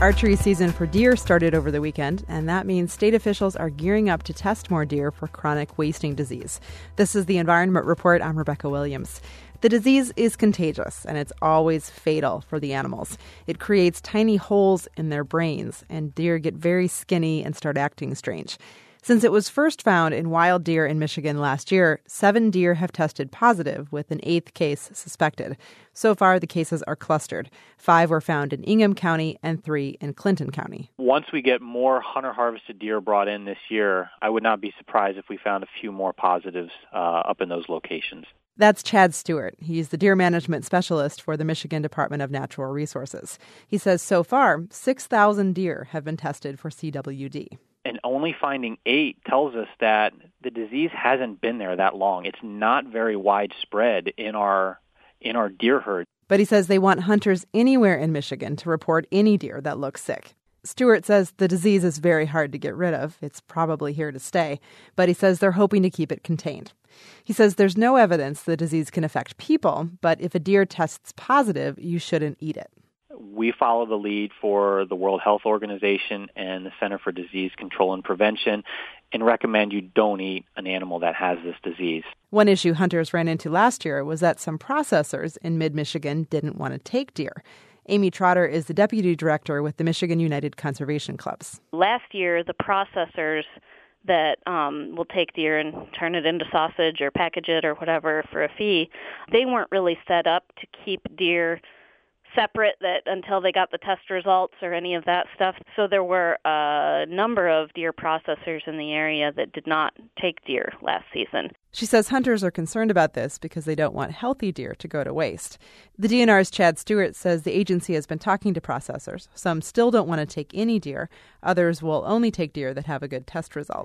Archery season for deer started over the weekend, and that means state officials are gearing up to test more deer for chronic wasting disease. This is the Environment Report. I'm Rebecca Williams. The disease is contagious, and it's always fatal for the animals. It creates tiny holes in their brains, and deer get very skinny and start acting strange. Since it was first found in wild deer in Michigan last year, 7 deer have tested positive, with an 8th case suspected. So far, the cases are clustered. 5 were found in Ingham County and 3 in Clinton County. Once we get more hunter-harvested deer brought in this year, I would not be surprised if we found a few more positives up in those locations. That's Chad Stewart. He's the deer management specialist for the Michigan Department of Natural Resources. He says so far, 6,000 deer have been tested for CWD. And only finding 8 tells us that the disease hasn't been there that long. It's not very widespread in our deer herd. But he says they want hunters anywhere in Michigan to report any deer that look sick. Stewart says the disease is very hard to get rid of. It's probably here to stay. But he says they're hoping to keep it contained. He says there's no evidence the disease can affect people, but if a deer tests positive, you shouldn't eat it. We follow the lead for the World Health Organization and the Center for Disease Control and Prevention and recommend you don't eat an animal that has this disease. One issue hunters ran into last year was that some processors in mid-Michigan didn't want to take deer. Amy Trotter is the deputy director with the Michigan United Conservation Clubs. Last year, the processors that will take deer and turn it into sausage or package it or whatever for a fee, they weren't really set up to keep deer separate that until they got the test results or any of that stuff. So there were a number of deer processors in the area that did not take deer last season. She says hunters are concerned about this because they don't want healthy deer to go to waste. The DNR's Chad Stewart says the agency has been talking to processors. Some still don't want to take any deer. Others will only take deer that have a good test result.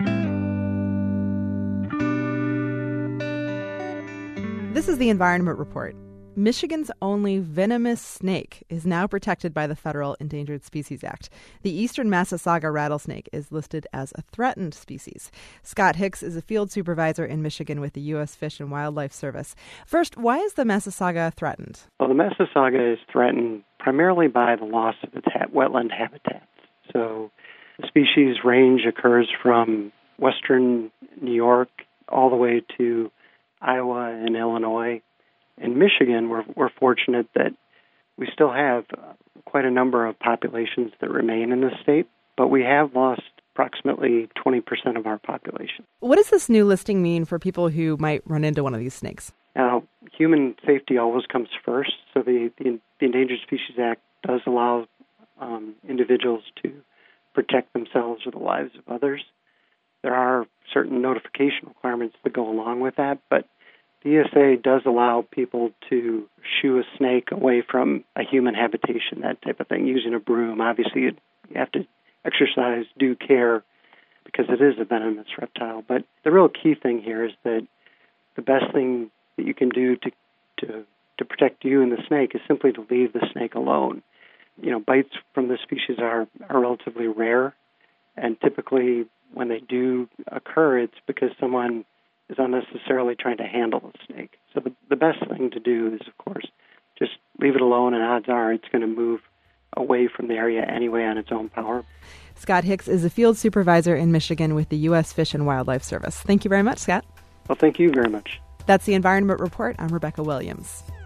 This is the Environment Report. Michigan's only venomous snake is now protected by the Federal Endangered Species Act. The eastern Massasauga rattlesnake is listed as a threatened species. Scott Hicks is a field supervisor in Michigan with the U.S. Fish and Wildlife Service. First, why is the Massasauga threatened? Well, the Massasauga is threatened primarily by the loss of its wetland habitats. So the species range occurs from western New York all the way to Iowa and Illinois. In Michigan, we're fortunate that we still have quite a number of populations that remain in the state, but we have lost approximately 20% of our population. What does this new listing mean for people who might run into one of these snakes? Now, human safety always comes first, so the Endangered Species Act does allow individuals to protect themselves or the lives of others. There are certain notification requirements that go along with that, but the ESA does allow people to shoo a snake away from a human habitation, that type of thing, using a broom. Obviously, you have to exercise due care because it is a venomous reptile. But the real key thing here is that the best thing that you can do to protect you and the snake is simply to leave the snake alone. You know, bites from this species are relatively rare, and typically when they do occur, it's because someone is unnecessarily trying to handle the snake. So the best thing to do is, of course, just leave it alone, and odds are it's going to move away from the area anyway on its own power. Scott Hicks is a field supervisor in Michigan with the U.S. Fish and Wildlife Service. Thank you very much, Scott. Well, thank you very much. That's the Environment Report. I'm Rebecca Williams.